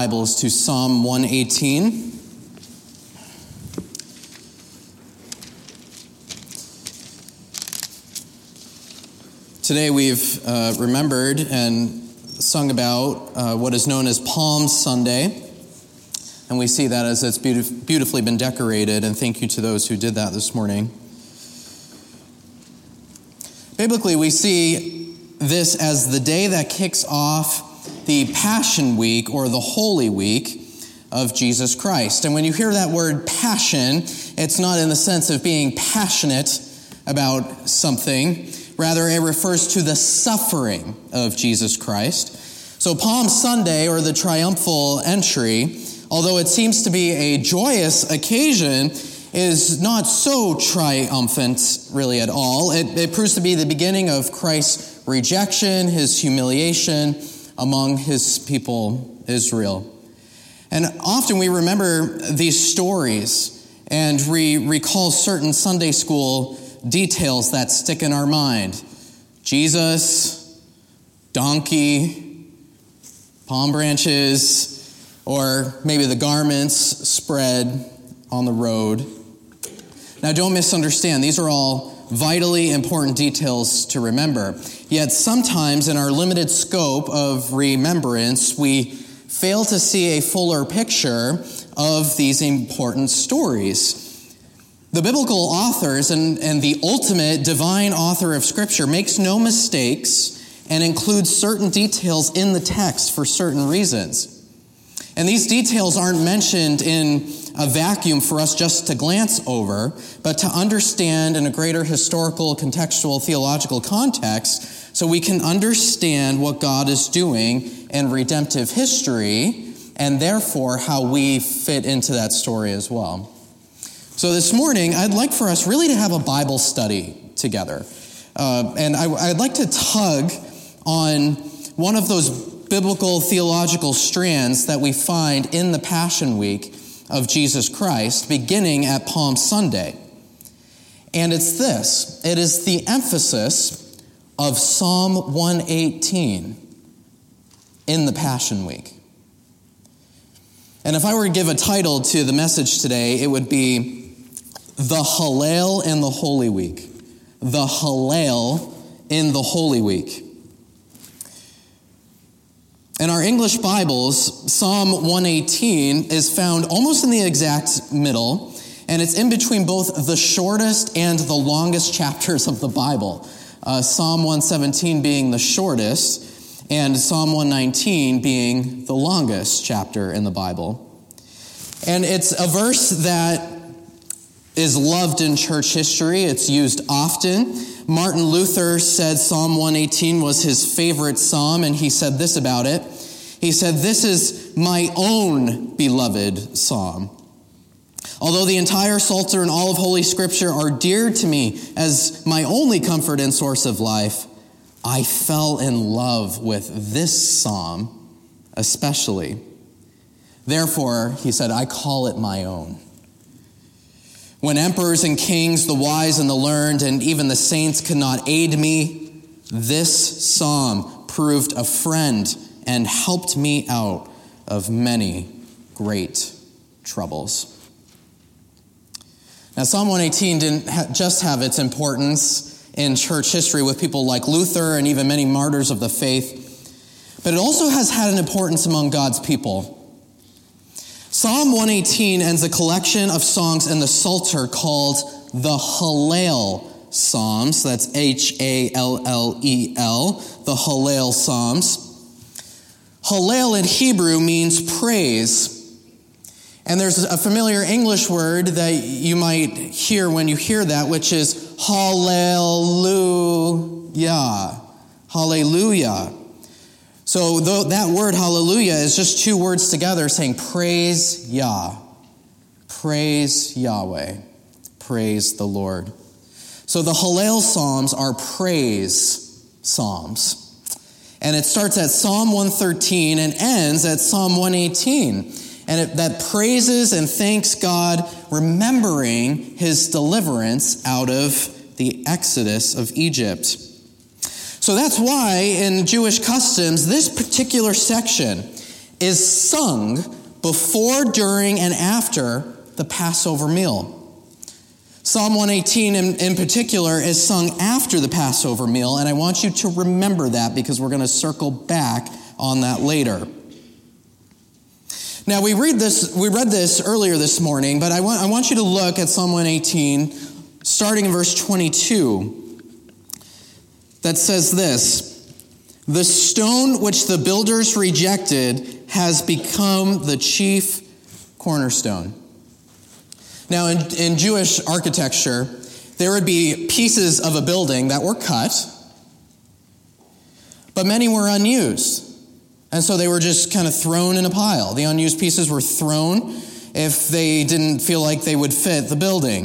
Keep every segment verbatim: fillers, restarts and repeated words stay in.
Bibles to Psalm one eighteen. Today we've uh, remembered and sung about uh, what is known as Palm Sunday, and we see that as it's beautif- beautifully been decorated, and thank you to those who did that this morning. Biblically, we see this as the day that kicks off the Passion Week, or the Holy Week of Jesus Christ. And when you hear that word passion, it's not in the sense of being passionate about something. Rather, it refers to the suffering of Jesus Christ. So Palm Sunday, or the triumphal entry, although it seems to be a joyous occasion, is not so triumphant really at all. It, it proves to be the beginning of Christ's rejection, his humiliation among his people, Israel. And often we remember these stories and we recall certain Sunday school details that stick in our mind. Jesus, donkey, palm branches, or maybe the garments spread on the road. Now, don't misunderstand. These are all vitally important details to remember. Yet sometimes in our limited scope of remembrance, we fail to see a fuller picture of these important stories. The biblical authors and, and the ultimate divine author of Scripture makes no mistakes and includes certain details in the text for certain reasons. And these details aren't mentioned in a vacuum for us just to glance over, but to understand in a greater historical, contextual, theological context so we can understand what God is doing in redemptive history and therefore how we fit into that story as well. So this morning, I'd like for us really to have a Bible study together. Uh, and I, I'd like to tug on one of those biblical theological strands that we find in the Passion Week of Jesus Christ, beginning at Palm Sunday. And it's this. It is the emphasis of Psalm one eighteen in the Passion Week. And if I were to give a title to the message today, it would be The Hallel in the Holy Week. The Hallel in the Holy Week. In our English Bibles, Psalm one eighteen is found almost in the exact middle, and it's in between both the shortest and the longest chapters of the Bible. Uh, Psalm one seventeen being the shortest, and Psalm one nineteen being the longest chapter in the Bible. And it's a verse that is loved in church history. It's used often. Martin Luther said Psalm one eighteen was his favorite psalm, and he said this about it. He said, "This is my own beloved psalm. Although the entire Psalter and all of Holy Scripture are dear to me as my only comfort and source of life, I fell in love with this psalm especially. Therefore," he said, "I call it my own. When emperors and kings, the wise and the learned, and even the saints could not aid me, this psalm proved a friend and helped me out of many great troubles." Now, Psalm one eighteen didn't ha- just have its importance in church history with people like Luther and even many martyrs of the faith, but it also has had an importance among God's people. Psalm one eighteen ends a collection of songs in the Psalter called the Hallel Psalms. That's H A L L E L, the Hallel Psalms. Hallel in Hebrew means praise. And there's a familiar English word that you might hear when you hear that, which is hallelujah. Hallelujah. So that word hallelujah is just two words together saying praise Yah. Praise Yahweh. Praise the Lord. So the Hallel Psalms are praise psalms. And it starts at Psalm one thirteen and ends at Psalm one eighteen. And it, that praises and thanks God, remembering his deliverance out of the exodus of Egypt. So that's why in Jewish customs, this particular section is sung before, during, and after the Passover meal. Psalm one eighteen in, in particular is sung after the Passover meal, and I want you to remember that because we're going to circle back on that later. Now, we read this. We read this earlier this morning, but I want, I want you to look at Psalm one eighteen, starting in verse twenty-two, that says this: "The stone which the builders rejected has become the chief cornerstone." Now, in, in Jewish architecture, there would be pieces of a building that were cut, but many were unused. And so they were just kind of thrown in a pile. The unused pieces were thrown if they didn't feel like they would fit the building.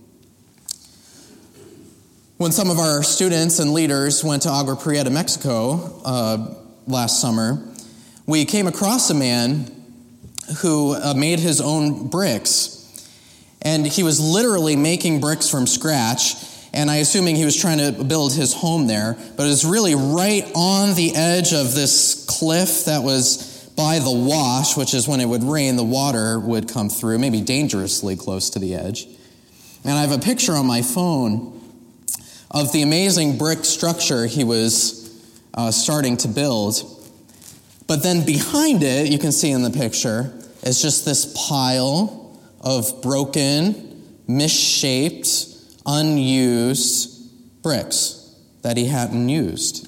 When some of our students and leaders went to Agua Prieta, Mexico uh, last summer, we came across a man who uh, made his own bricks. And he was literally making bricks from scratch, and I assuming he was trying to build his home there, but it was really right on the edge of this cliff that was by the wash, which is when it would rain, the water would come through, maybe dangerously close to the edge. And I have a picture on my phone of the amazing brick structure he was uh, starting to build. But then behind it, you can see in the picture, is just this pile of broken, misshaped, unused bricks that he hadn't used.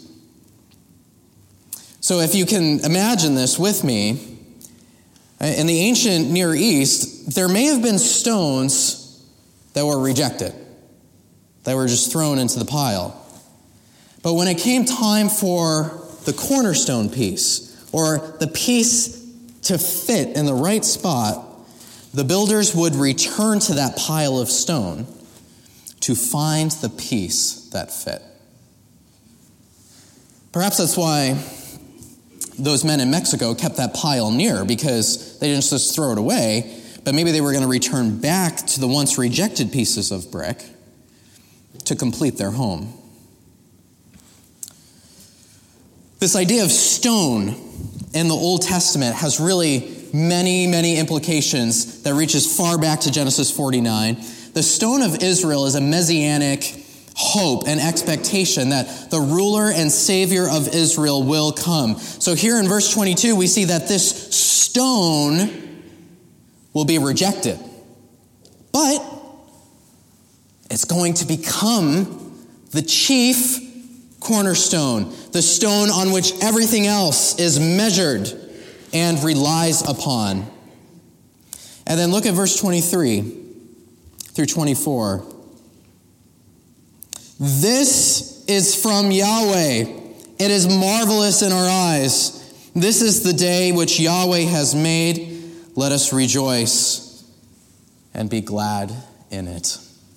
So if you can imagine this with me, in the ancient Near East, there may have been stones that were rejected, that were just thrown into the pile. But when it came time for the cornerstone piece, or the piece to fit in the right spot, the builders would return to that pile of stone to find the piece that fit. Perhaps that's why those men in Mexico kept that pile near, because they didn't just throw it away, but maybe they were going to return back to the once rejected pieces of brick to complete their home. This idea of stone in the Old Testament has really many, many implications that reach as far back to Genesis forty-nine. The stone of Israel is a messianic hope and expectation that the ruler and savior of Israel will come. So here in verse twenty-two, we see that this stone will be rejected. But it's going to become the chief cornerstone, the stone on which everything else is measured and relies upon. And then look at verse twenty-three through twenty-four. This is from Yahweh. It is marvelous in our eyes. This is the day which Yahweh has made. Let us rejoice and be glad in it.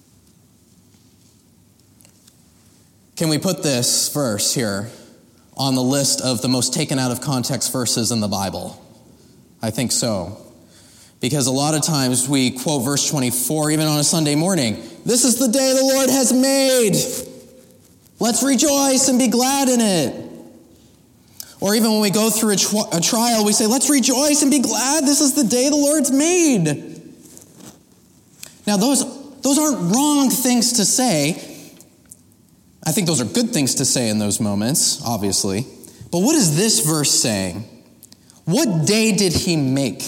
Can we put this verse here on the list of the most taken out of context verses in the Bible? I think so. Because a lot of times we quote verse twenty-four, even on a Sunday morning. This is the day the Lord has made. Let's rejoice and be glad in it. Or even when we go through a, tr- a trial, we say, let's rejoice and be glad. This is the day the Lord's made. Now, those, those aren't wrong things to say. I think those are good things to say in those moments, obviously. But what is this verse saying? What day did he make?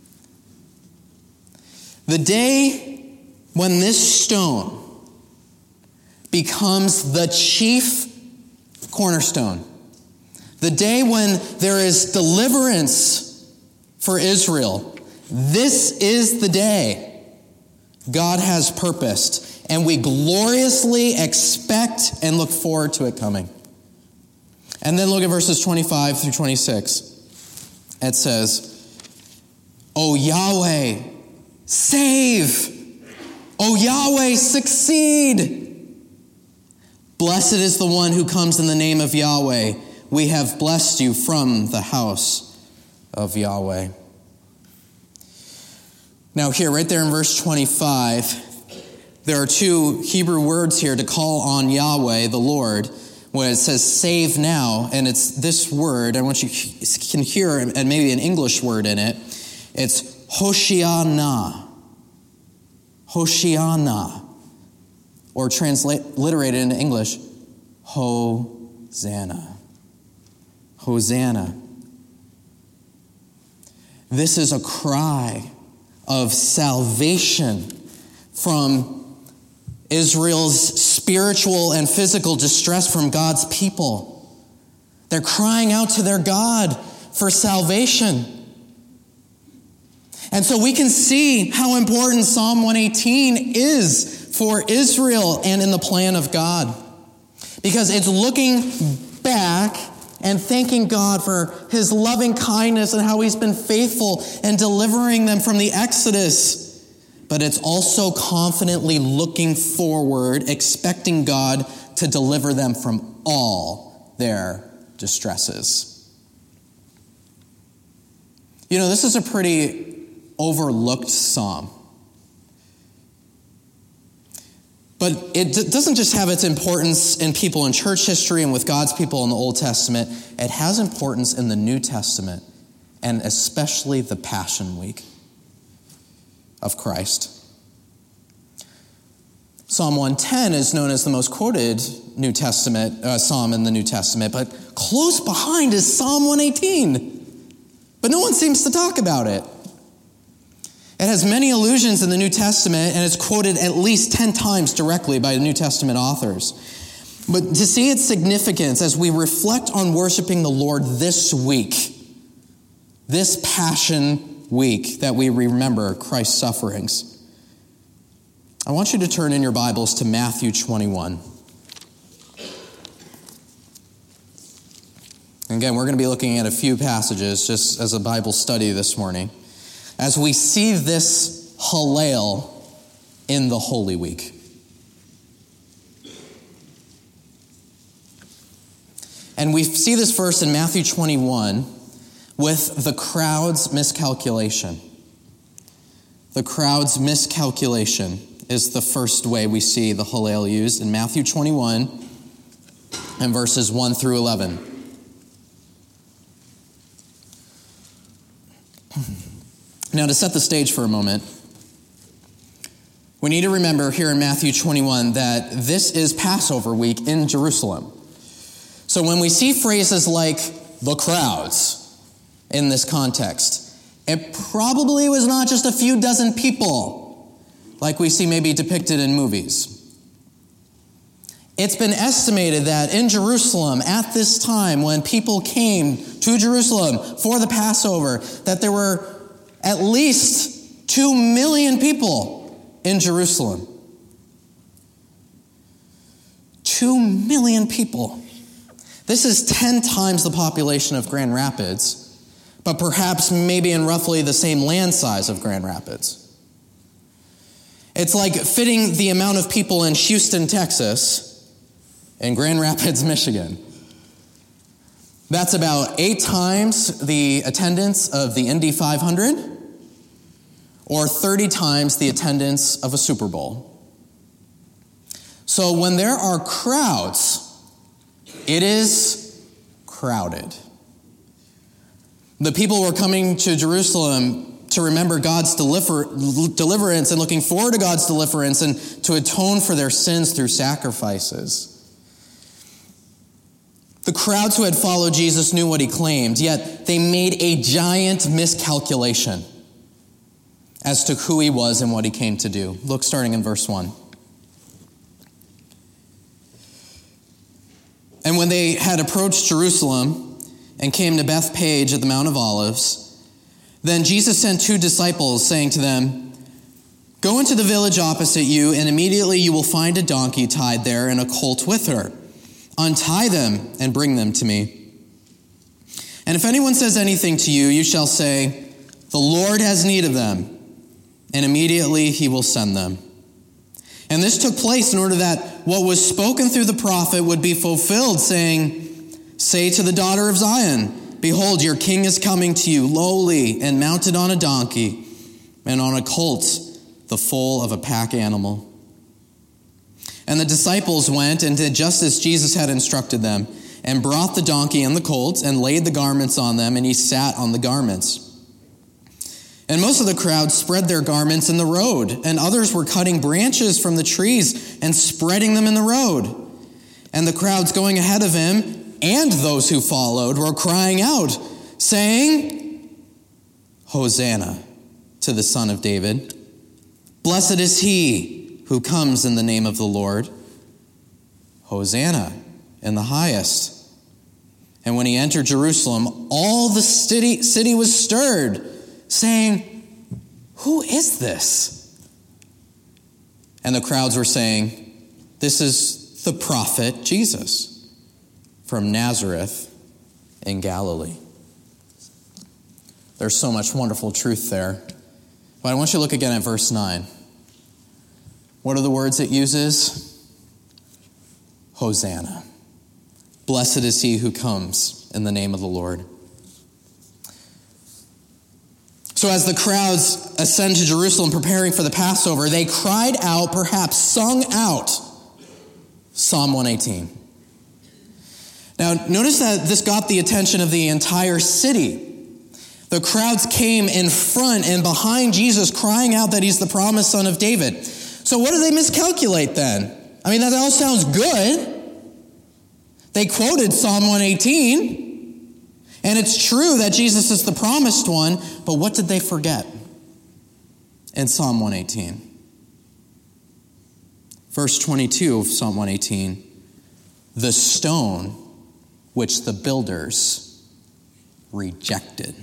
The day when this stone becomes the chief cornerstone. The day when there is deliverance for Israel. This is the day God has purposed. And we gloriously expect and look forward to it coming. And then look at verses twenty-five through twenty-six. It says, O Yahweh, save! O Yahweh, succeed! Blessed is the one who comes in the name of Yahweh. We have blessed you from the house of Yahweh. Now here, right there in verse twenty-five, there are two Hebrew words here to call on Yahweh, the Lord. when it says save now, and it's this word, I want you can hear, and maybe an English word in it, it's Hoshiana. Hoshiana. Or transliterated into English, Hosanna. Hosanna. This is a cry of salvation from Israel's spiritual and physical distress from God's people. They're crying out to their God for salvation. And so we can see how important Psalm one eighteen is for Israel and in the plan of God. Because it's looking back and thanking God for his loving kindness and how he's been faithful in delivering them from the Exodus. But it's also confidently looking forward, expecting God to deliver them from all their distresses. You know, this is a pretty overlooked psalm. But it d- doesn't just have its importance in people in church history and with God's people in the Old Testament. It has importance in the New Testament, and especially the Passion Week of Christ. Psalm one ten is known as the most quoted New Testament uh, psalm in the New Testament, but close behind is Psalm one eighteen. But no one seems to talk about it. It has many allusions in the New Testament, and it's quoted at least ten times directly by New Testament authors. But to see its significance as we reflect on worshiping the Lord this week, this Passion Week that we remember Christ's sufferings, I want you to turn in your Bibles to Matthew twenty-one. And again, we're going to be looking at a few passages just as a Bible study this morning, as we see this Hallel in the Holy Week. And we see this verse in Matthew twenty-one with the crowd's miscalculation. The crowd's miscalculation is the first way we see the Hallel used in Matthew twenty-one and verses one through eleven. Now, to set the stage for a moment, we need to remember here in Matthew twenty-one that this is Passover week in Jerusalem. So when we see phrases like the crowds in this context, it probably was not just a few dozen people like we see maybe depicted in movies. It's been estimated that in Jerusalem at this time when people came to Jerusalem for the Passover, that there were at least two million people in Jerusalem. Two million people. This is ten times the population of Grand Rapids, but perhaps maybe in roughly the same land size of Grand Rapids. It's like fitting the amount of people in Houston, Texas, and Grand Rapids, Michigan. That's about eight times the attendance of the Indy five hundred, or thirty times the attendance of a Super Bowl. So when there are crowds, it is crowded. The people were coming to Jerusalem to remember God's deliver, deliverance and looking forward to God's deliverance and to atone for their sins through sacrifices. The crowds who had followed Jesus knew what he claimed, yet they made a giant miscalculation as to who he was and what he came to do. Look, starting in verse one. And when they had approached Jerusalem and came to Bethphage at the Mount of Olives, then Jesus sent two disciples, saying to them, "Go into the village opposite you, and immediately you will find a donkey tied there and a colt with her. Untie them and bring them to me. And if anyone says anything to you, you shall say, 'The Lord has need of them,' and immediately he will send them." And this took place in order that what was spoken through the prophet would be fulfilled, saying, "Say to the daughter of Zion, behold, your king is coming to you, lowly and mounted on a donkey, and on a colt, the foal of a pack animal." And the disciples went and did just as Jesus had instructed them, and brought the donkey and the colt, and laid the garments on them, and he sat on the garments. And most of the crowd spread their garments in the road, and others were cutting branches from the trees and spreading them in the road. And the crowds going ahead of him, and those who followed, were crying out, saying, Hosanna to the Son of David. Blessed is he who comes in the name of the Lord. Hosanna in the highest. And when he entered Jerusalem, all the city, city was stirred, saying, who is this? And the crowds were saying, this is the prophet Jesus from Nazareth in Galilee. There's so much wonderful truth there. But I want you to look again at verse nine. What are the words it uses? Hosanna. Blessed is he who comes in the name of the Lord. So as the crowds ascend to Jerusalem preparing for the Passover, they cried out, perhaps sung out, Psalm one eighteen. Now, notice that this got the attention of the entire city. The crowds came in front and behind Jesus, crying out that he's the promised son of David. So what did they miscalculate then? I mean, that all sounds good. They quoted Psalm one eighteen, and it's true that Jesus is the promised one, but what did they forget in Psalm one eighteen? Verse twenty-two of Psalm one eighteen, the stone which the builders rejected.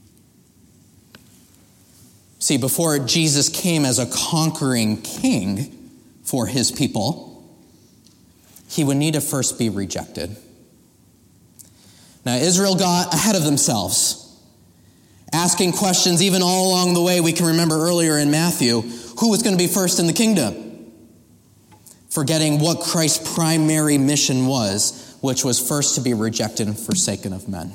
See, before Jesus came as a conquering king for his people, he would need to first be rejected. Now, Israel got ahead of themselves, asking questions even all along the way. We can remember earlier in Matthew, who was going to be first in the kingdom? Forgetting what Christ's primary mission was, which was first to be rejected and forsaken of men.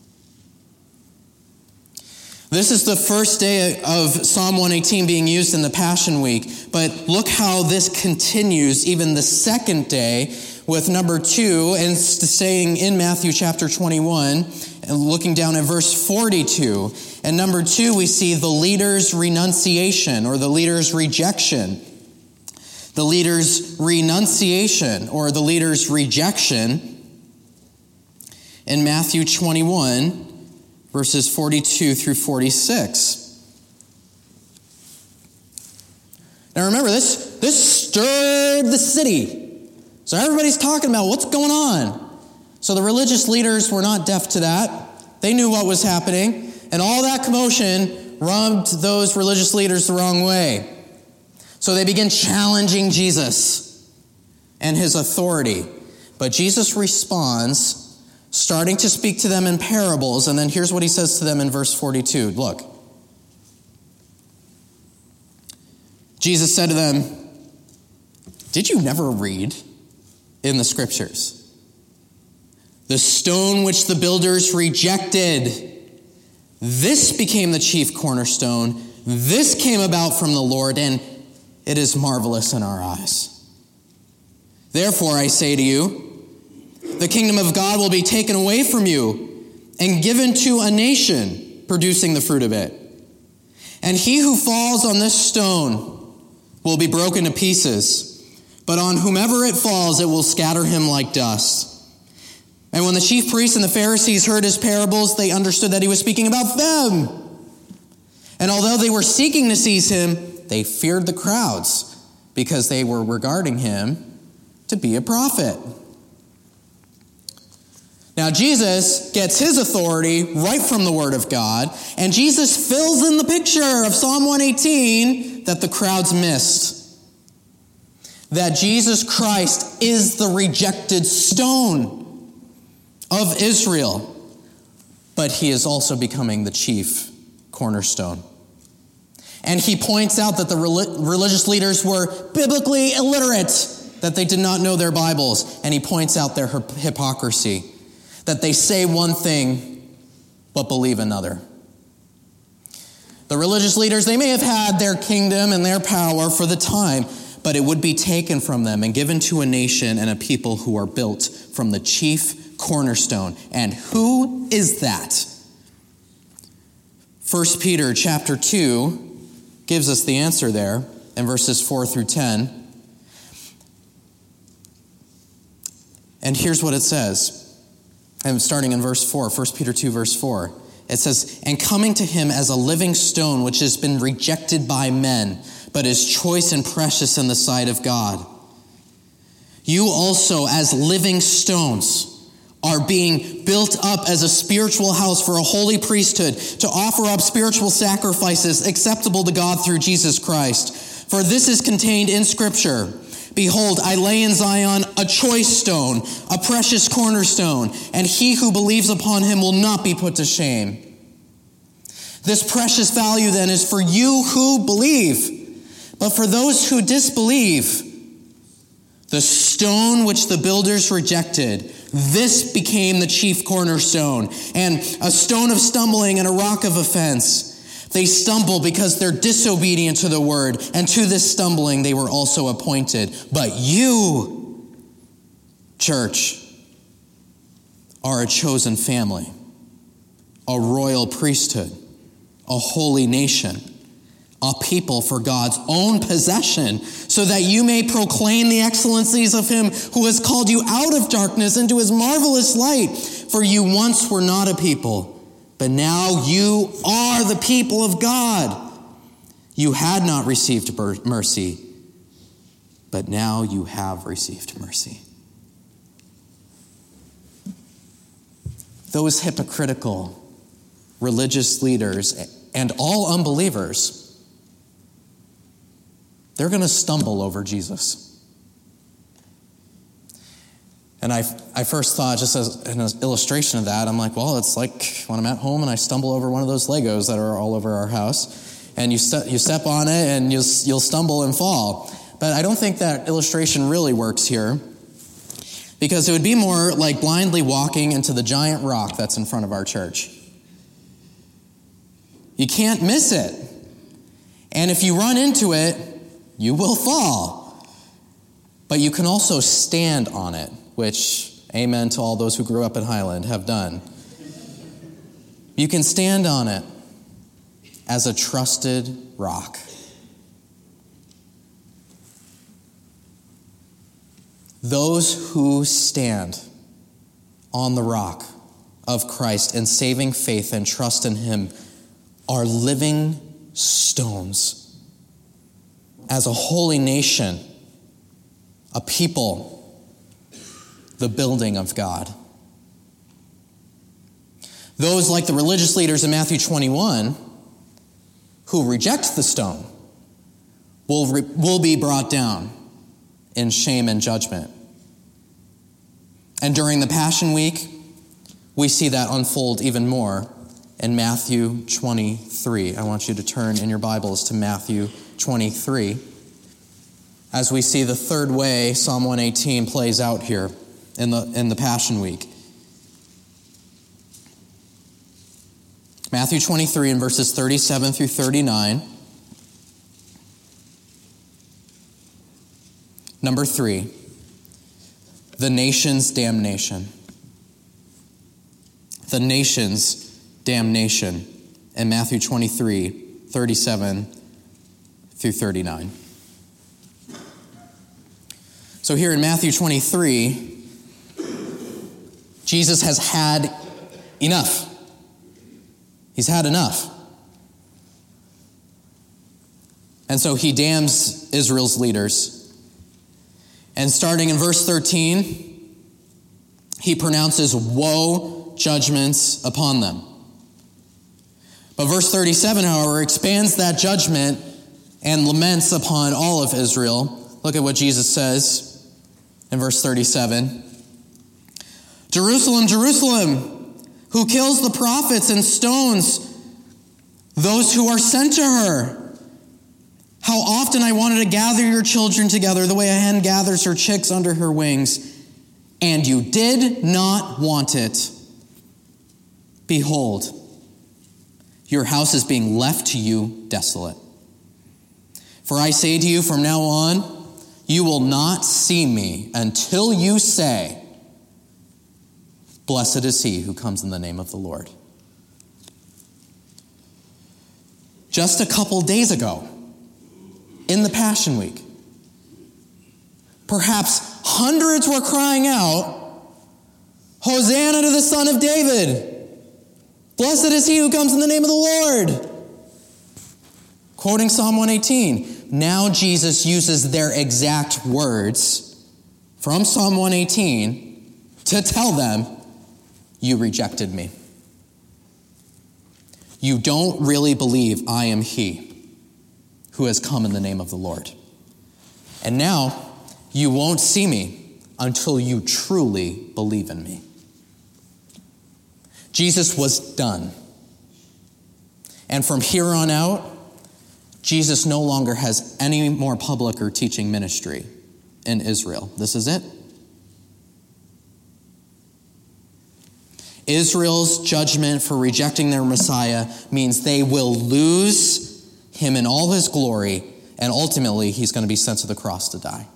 This is the first day of Psalm one eighteen being used in the Passion Week, but look how this continues even the second day with number two, and staying in Matthew chapter twenty-one, and looking down at verse forty-two. And number two, we see the leader's renunciation, or the leader's rejection. The leader's renunciation, or the leader's rejection, in Matthew twenty-one, verses forty-two through forty-six. Now remember, this, this stirred the city. So everybody's talking about what's going on. So the religious leaders were not deaf to that. They knew what was happening. And all that commotion rubbed those religious leaders the wrong way. So they begin challenging Jesus and his authority. But Jesus responds, starting to speak to them in parables. And then here's what he says to them in verse forty-two. Look. Jesus said to them, did you never read in the scriptures? The stone which the builders rejected, this became the chief cornerstone. This came about from the Lord, and it is marvelous in our eyes. Therefore, I say to you, the kingdom of God will be taken away from you and given to a nation producing the fruit of it. And he who falls on this stone will be broken to pieces, but on whomever it falls, it will scatter him like dust. And when the chief priests and the Pharisees heard his parables, they understood that he was speaking about them. And although they were seeking to seize him, they feared the crowds because they were regarding him to be a prophet. Now, Jesus gets his authority right from the Word of God, and Jesus fills in the picture of Psalm one eighteen that the crowds missed. That Jesus Christ is the rejected stone of Israel, but he is also becoming the chief cornerstone. And he points out that the religious leaders were biblically illiterate, that they did not know their Bibles, and he points out their hypocrisy, that they say one thing but believe another. The religious leaders, they may have had their kingdom and their power for the time, but it would be taken from them and given to a nation and a people who are built from the chief cornerstone. And who is that? First Peter chapter two gives us the answer there in verses four through ten. And here's what it says. I'm starting in verse four, First Peter two, verse four. It says, "And coming to him as a living stone, which has been rejected by men, but is choice and precious in the sight of God. You also, as living stones, are being built up as a spiritual house for a holy priesthood, to offer up spiritual sacrifices acceptable to God through Jesus Christ. For this is contained in Scripture. Behold, I lay in Zion a choice stone, a precious cornerstone, and he who believes upon him will not be put to shame. This precious value then is for you who believe, but for those who disbelieve, the stone which the builders rejected, this became the chief cornerstone, and a stone of stumbling and a rock of offense. They stumble because they're disobedient to the word, and to this stumbling they were also appointed. But you, church, are a chosen family, a royal priesthood, a holy nation, a people for God's own possession, so that you may proclaim the excellencies of him who has called you out of darkness into his marvelous light. For you once were not a people, but now you are the people of God. You had not received mercy, but now you have received mercy." Those hypocritical religious leaders and all unbelievers, they're going to stumble over Jesus. And I, I first thought, just as an illustration of that, I'm like, well, it's like when I'm at home and I stumble over one of those Legos that are all over our house, and you, st- you step on it and you'll, you'll stumble and fall. But I don't think that illustration really works here, because it would be more like blindly walking into the giant rock that's in front of our church. You can't miss it. And if you run into it, you will fall. But you can also stand on it, which, amen to all those who grew up in Highland, have done. You can stand on it as a trusted rock. Those who stand on the rock of Christ in saving faith and trust in him are living stones. As a holy nation, a people, the building of God. Those like the religious leaders in Matthew twenty-one who reject the stone will, re- will be brought down in shame and judgment. And during the Passion Week, we see that unfold even more in Matthew twenty-three. I want you to turn in your Bibles to Matthew twenty-three as we see the third way Psalm one eighteen plays out here in the, in the Passion Week. Matthew twenty-three in verses thirty-seven through thirty-nine. Number three, the nation's damnation. The nation's damnation in Matthew twenty-three, thirty-seven through thirty-nine. So here in Matthew twenty-three, Jesus has had enough. He's had enough. And so he damns Israel's leaders. And starting in verse thirteen, he pronounces woe judgments upon them. But verse thirty-seven, however, expands that judgment and laments upon all of Israel. Look at what Jesus says in verse thirty-seven. "Jerusalem, Jerusalem, who kills the prophets and stones those who are sent to her. How often I wanted to gather your children together the way a hen gathers her chicks under her wings, and you did not want it. Behold, your house is being left to you desolate. For I say to you, from now on, You will not see me until you say, blessed is he who comes in the name of the Lord. Just a couple days ago, in the Passion Week, perhaps hundreds were crying out, Hosanna to the Son of David. Blessed is he who comes in the name of the Lord. Quoting Psalm one eighteen. Now Jesus uses their exact words from Psalm one eighteen to tell them, you rejected me. You don't really believe I am he who has come in the name of the Lord. And now you won't see me until you truly believe in me. Jesus was done. And from here on out, Jesus no longer has any more public or teaching ministry in Israel. This is it. Israel's judgment for rejecting their Messiah means they will lose him in all his glory, and ultimately he's going to be sent to the cross to die.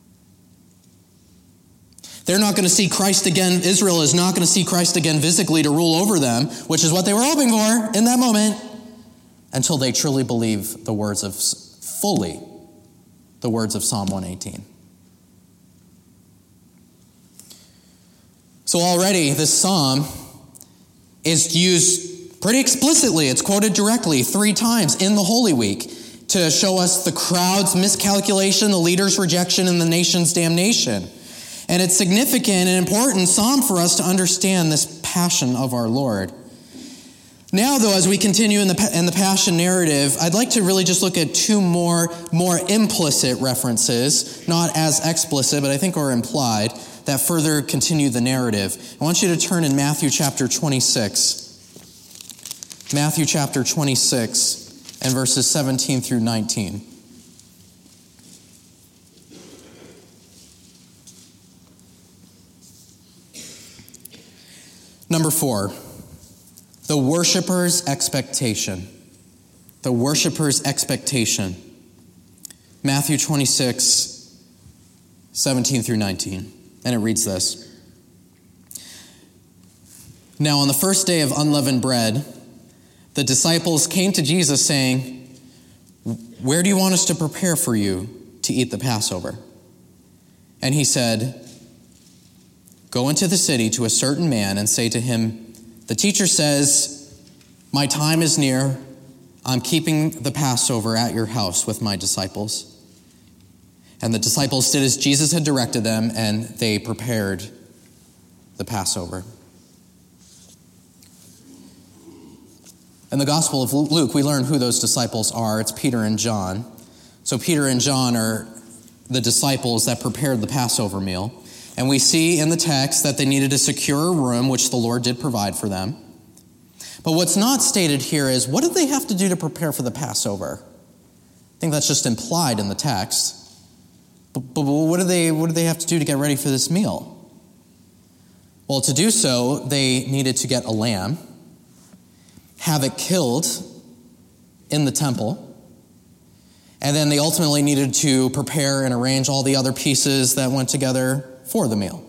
They're not going to see Christ again. Israel is not going to see Christ again physically to rule over them, which is what they were hoping for in that moment, until they truly believe the words of, fully, the words of Psalm one eighteen. So already this psalm is used pretty explicitly. It's quoted directly three times in the Holy Week to show us the crowd's miscalculation, the leader's rejection, and the nation's damnation. And it's significant and important psalm for us to understand this passion of our Lord. Now, though, as we continue in the in the Passion narrative, I'd like to really just look at two more, more implicit references, not as explicit, but I think are implied, that further continue the narrative. I want you to turn in Matthew chapter twenty-six. Matthew chapter twenty-six and verses seventeen through nineteen. Number four. The worshiper's expectation. The worshiper's expectation. Matthew twenty-six, seventeen through nineteen. And it reads this. Now on the first day of unleavened bread, the disciples came to Jesus saying, where do you want us to prepare for you to eat the Passover? And he said, go into the city to a certain man and say to him, the teacher says, my time is near. I'm keeping the Passover at your house with my disciples. And the disciples did as Jesus had directed them, and they prepared the Passover. In the Gospel of Luke, we learn who those disciples are. It's Peter and John. So Peter and John are the disciples that prepared the Passover meal. And we see in the text that they needed to secure a room, which the Lord did provide for them. But what's not stated here is, what did they have to do to prepare for the Passover? I think that's just implied in the text. But, but what do they, what do they have to do to get ready for this meal? Well, to do so, they needed to get a lamb, have it killed in the temple, and then they ultimately needed to prepare and arrange all the other pieces that went together for the meal.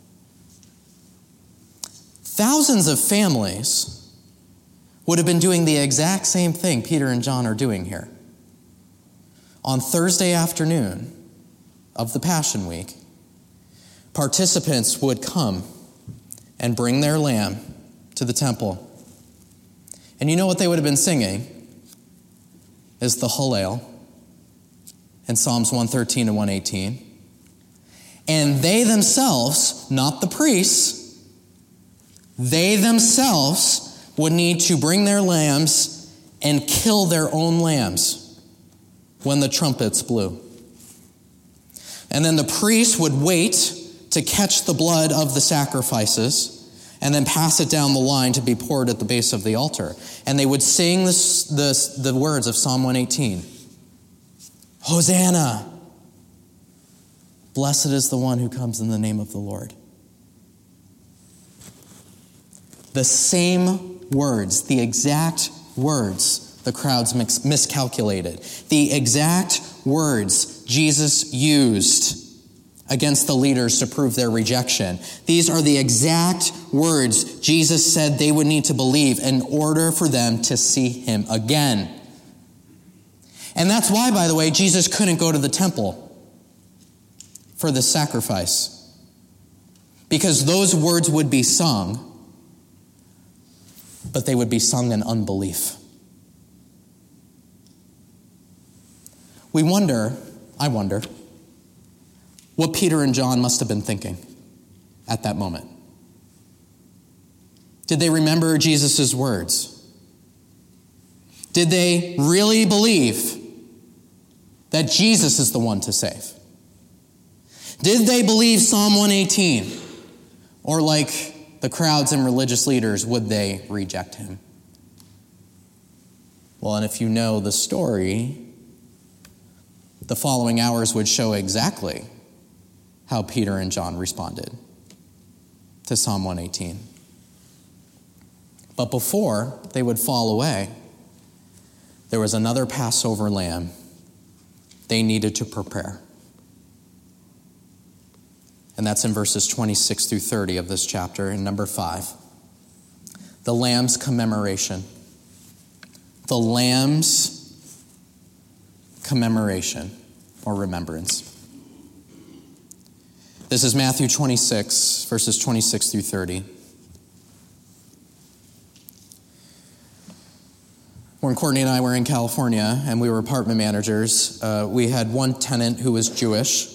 Thousands of families would have been doing the exact same thing Peter and John are doing here. On Thursday afternoon of the Passion Week, participants would come and bring their lamb to the temple. And you know what they would have been singing is the Hallel in Psalms one thirteen and one eighteen. And they themselves, not the priests, they themselves would need to bring their lambs and kill their own lambs when the trumpets blew. And then the priest would wait to catch the blood of the sacrifices and then pass it down the line to be poured at the base of the altar. And they would sing this, this, the words of Psalm one eighteen. Hosanna! Blessed is the one who comes in the name of the Lord. The same words, the exact words the crowds miscalculated. The exact words Jesus used against the leaders to prove their rejection. These are the exact words Jesus said they would need to believe in order for them to see him again. And that's why, by the way, Jesus couldn't go to the temple for the sacrifice, because those words would be sung, but they would be sung in unbelief. We wonder, I wonder, what Peter and John must have been thinking at that moment. Did they remember Jesus' words? Did they really believe that Jesus is the one to save? Did they believe Psalm one eighteen? Or like the crowds and religious leaders, would they reject him? Well, and if you know the story, the following hours would show exactly how Peter and John responded to Psalm one eighteen. But before they would fall away, there was another Passover lamb they needed to prepare. And that's in verses twenty-six through thirty of this chapter, in number five. The lamb's commemoration. The lamb's commemoration or remembrance. This is Matthew twenty-six, verses twenty-six through thirty. When Courtney and I were in California and we were apartment managers, uh, we had one tenant who was Jewish.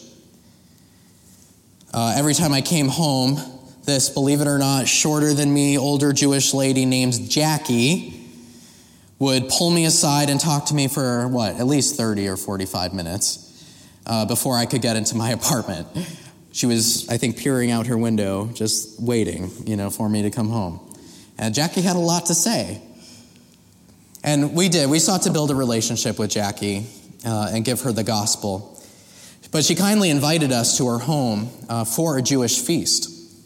Uh, every time I came home, this, believe it or not, shorter than me, older Jewish lady named Jackie would pull me aside and talk to me for, what, at least thirty or forty-five minutes uh, before I could get into my apartment. She was, I think, peering out her window, just waiting, you know, for me to come home. And Jackie had a lot to say. And we did. We sought to build a relationship with Jackie uh, and give her the gospel. But she kindly invited us to her home uh, for a Jewish feast.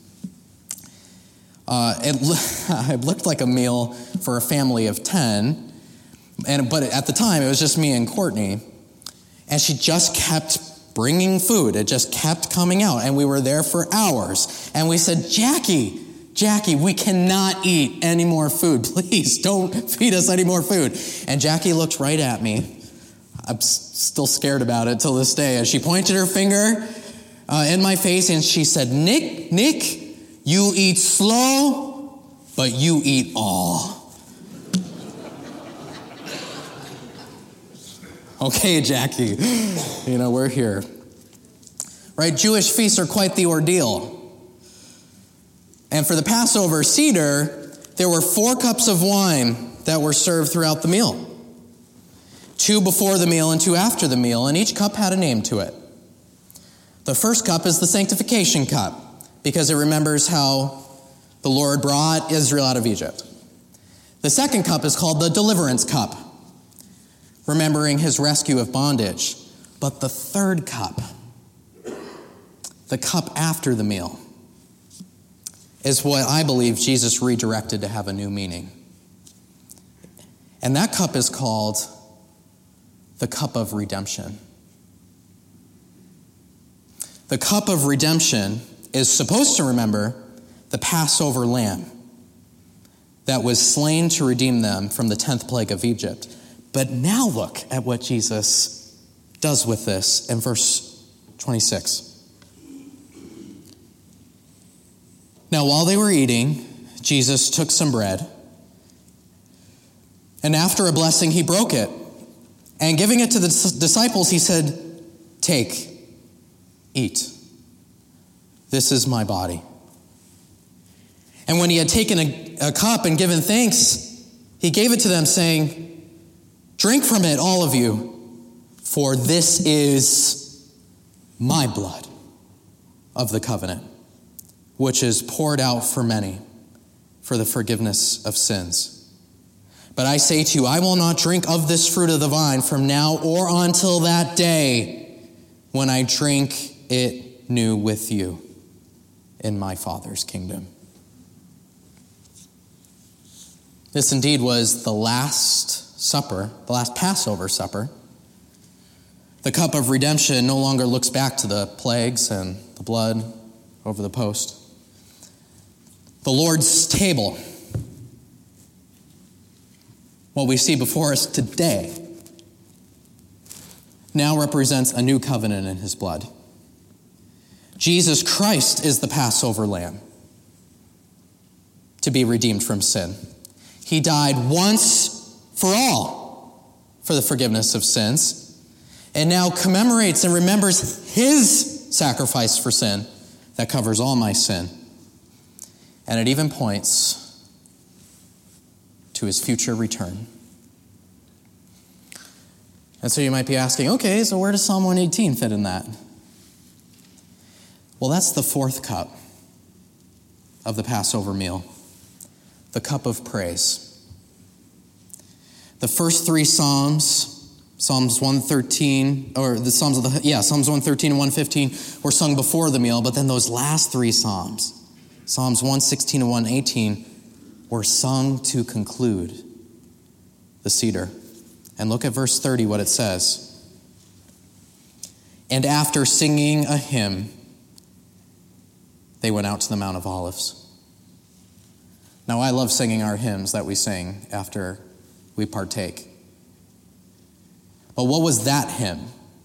Uh, it, it looked like a meal for a family of ten, and but at the time, it was just me and Courtney. And she just kept bringing food. It just kept coming out, and we were there for hours. And we said, Jackie, Jackie, we cannot eat any more food. Please don't feed us any more food. And Jackie looked right at me. I'm s- still scared about it till this day. As she pointed her finger uh, in my face and she said, Nick, Nick, you eat slow, but you eat all. Okay, Jackie, you know, we're here. Right? Jewish feasts are quite the ordeal. And for the Passover Seder, there were four cups of wine that were served throughout the meal. Two before the meal and two after the meal, and each cup had a name to it. The first cup is the sanctification cup, because it remembers how the Lord brought Israel out of Egypt. The second cup is called the deliverance cup, remembering his rescue of bondage. But the third cup, the cup after the meal, is what I believe Jesus redirected to have a new meaning. And that cup is called the cup of redemption. The cup of redemption is supposed to remember the Passover lamb that was slain to redeem them from the tenth plague of Egypt. But now look at what Jesus does with this in verse twenty-six. Now, while they were eating, Jesus took some bread, and after a blessing, he broke it. And giving it to the disciples, he said, take, eat. This is my body. And when he had taken a, a cup and given thanks, he gave it to them, saying, drink from it, all of you, for this is my blood of the covenant, which is poured out for many for the forgiveness of sins. But I say to you, I will not drink of this fruit of the vine from now or until that day when I drink it new with you in my Father's kingdom. This indeed was the last supper, the last Passover supper The cup of redemption no longer looks back to the plagues and the blood over the post. The Lord's table, what we see before us today, now represents a new covenant in his blood. Jesus Christ is the Passover lamb to be redeemed from sin. He died once for all for the forgiveness of sins, and now commemorates and remembers his sacrifice for sin that covers all my sin. And it even points to his future return. And so you might be asking, okay, so where does Psalm one eighteen fit in that? Well, that's the fourth cup of the Passover meal, the cup of praise. The first three Psalms, Psalms one thirteen, or the Psalms of the, yeah, Psalms one thirteen and one fifteen were sung before the meal, but then those last three Psalms, Psalms one sixteen and one eighteen, were sung to conclude the Seder. And look at verse thirty, what it says. And after singing a hymn, they went out to the Mount of Olives. Now, I love singing our hymns that we sing after we partake. But what was that hymn?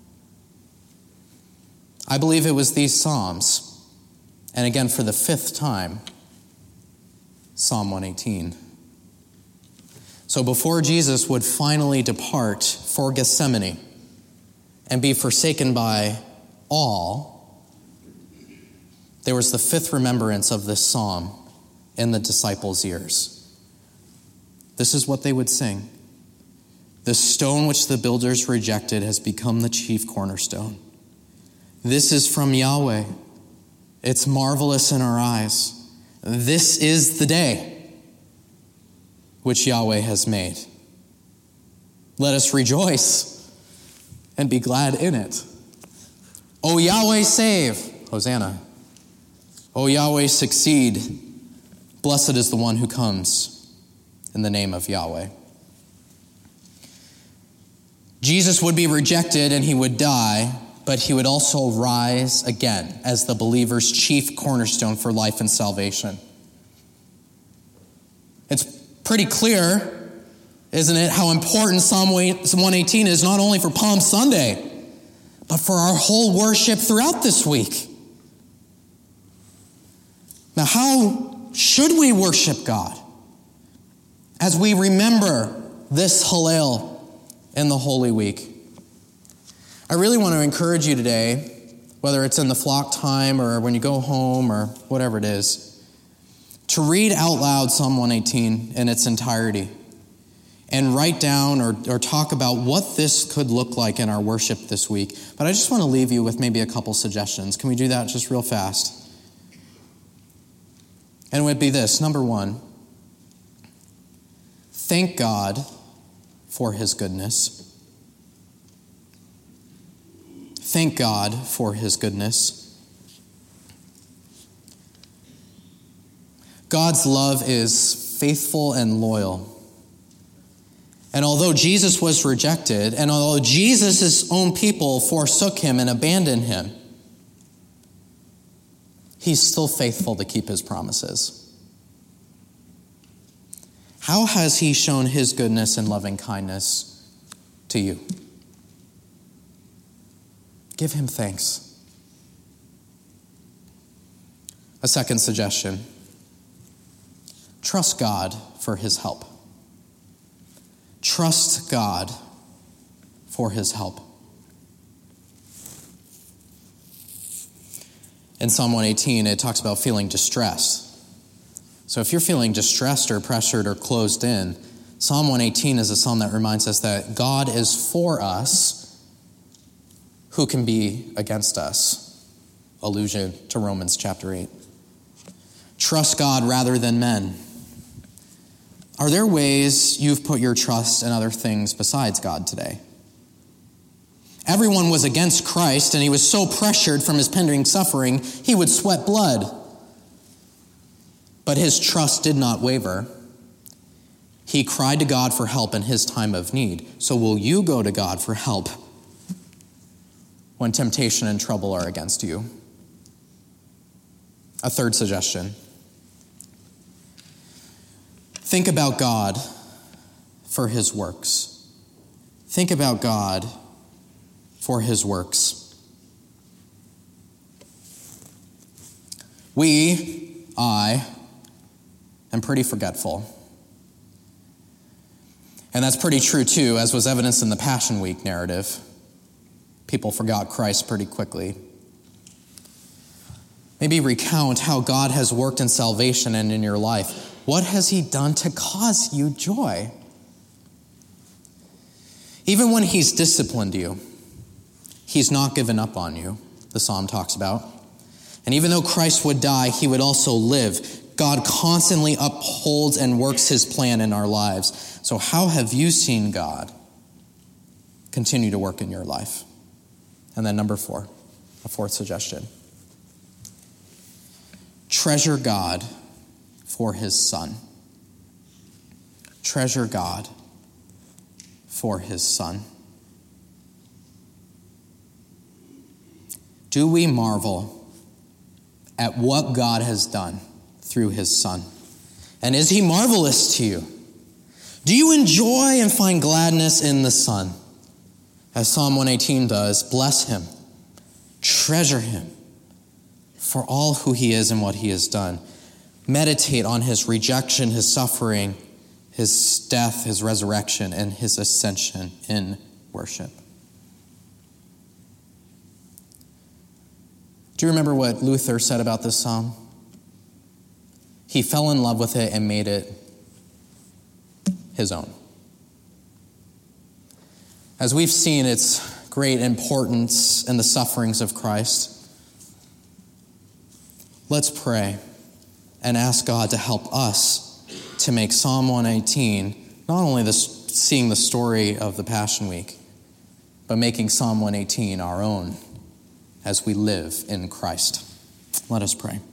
I believe it was these Psalms. And again, for the fifth time, Psalm one eighteen. So before Jesus would finally depart for Gethsemane and be forsaken by all, there was the fifth remembrance of this psalm in the disciples' ears. This is what they would sing. The stone which the builders rejected has become the chief cornerstone. This is from Yahweh. It's marvelous in our eyes. This is the day which Yahweh has made. Let us rejoice and be glad in it. O Yahweh, save. Hosanna. O Yahweh, succeed. Blessed is the one who comes in the name of Yahweh. Jesus would be rejected and he would die, but he would also rise again as the believer's chief cornerstone for life and salvation. It's pretty clear, isn't it, how important Psalm one eighteen is not only for Palm Sunday, but for our whole worship throughout this week. Now, how should we worship God as we remember this Hallel in the Holy Week? I really want to encourage you today, whether it's in the flock time or when you go home or whatever it is, to read out loud Psalm one eighteen in its entirety and write down or, or talk about what this could look like in our worship this week. But I just want to leave you with maybe a couple suggestions. Can we do that just real fast? And it would be this. Number one, thank God for his goodness. Thank God for his goodness. God's love is faithful and loyal. And although Jesus was rejected, and although Jesus' own people forsook him and abandoned him, he's still faithful to keep his promises. How has he shown his goodness and loving kindness to you? Give him thanks. A second suggestion. Trust God for his help. Trust God for his help. In Psalm one eighteen, it talks about feeling distressed. So if you're feeling distressed or pressured or closed in, Psalm one eighteen is a psalm that reminds us that God is for us. Who can be against us? Allusion to Romans chapter eight. Trust God rather than men. Are there ways you've put your trust in other things besides God today? Everyone was against Christ, and he was so pressured from his pending suffering, he would sweat blood. But his trust did not waver. He cried to God for help in his time of need. So will you go to God for help when temptation and trouble are against you. A third suggestion. Think about God for his works. Think about God for his works. We, I, am pretty forgetful. And that's pretty true too, as was evidenced in the Passion Week narrative. People forgot Christ pretty quickly. Maybe recount how God has worked in salvation and in your life. What has he done to cause you joy? Even when he's disciplined you, he's not given up on you, the psalm talks about. And even though Christ would die, he would also live. God constantly upholds and works his plan in our lives. So how have you seen God continue to work in your life? And then number four, a fourth suggestion. Treasure God for his Son. Treasure God for his Son. Do we marvel at what God has done through his Son? And is he marvelous to you? Do you enjoy and find gladness in the Son? As Psalm one eighteen does, bless him, treasure him for all who he is and what he has done. Meditate on his rejection, his suffering, his death, his resurrection, and his ascension in worship. Do you remember what Luther said about this psalm? He fell in love with it and made it his own. As we've seen its great importance in the sufferings of Christ, let's pray and ask God to help us to make Psalm one eighteen, not only this, seeing the story of the Passion Week, but making Psalm one eighteen our own as we live in Christ. Let us pray.